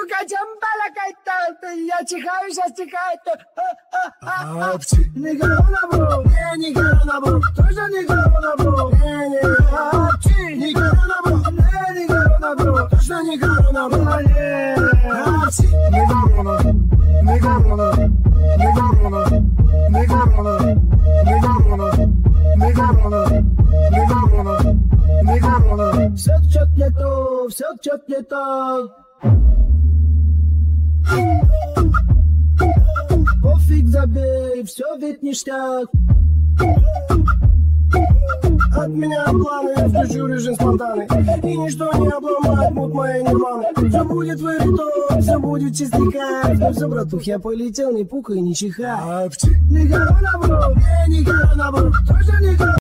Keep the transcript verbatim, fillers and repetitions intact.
сука, чамбала кайта, я чихаю, сейчас чихает. Не корона, бро, не, не корона, бро, тоже не корона, бро, не, не, не корона, бро, не, не корона, бро, точно не корона, бро, не, не корона, не корона, не корона, не корона, не корона, не корона, не корона, не корона. Все чё-то не то, все чё-то не то. Пофиг, забей, все ведь ништяк. От меня планы, я включу режим спонтанный. И ничто не обломает мут моей нирваны. Все будет вырито, все будет чистенько. Ну все, братух, я полетел, не пукай, не чихай. Не корона, бро, не, не корона, бро, тоже не корона.